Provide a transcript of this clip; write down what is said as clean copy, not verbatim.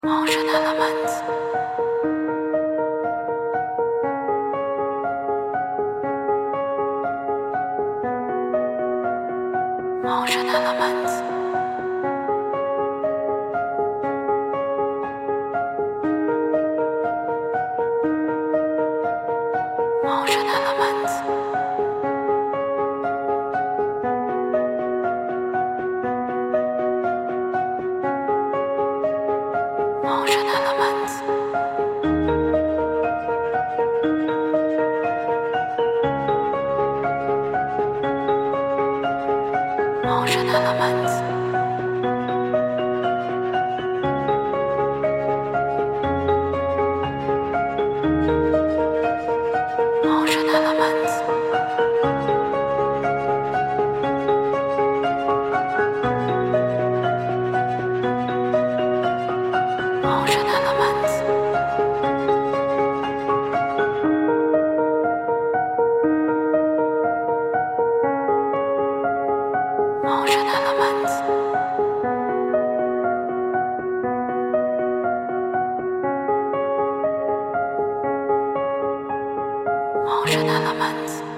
Motion elements. Motion elements. Motion elements. Motion elements. Motion elements. Motion elements. Motion elements. Motion elements. Motion elements.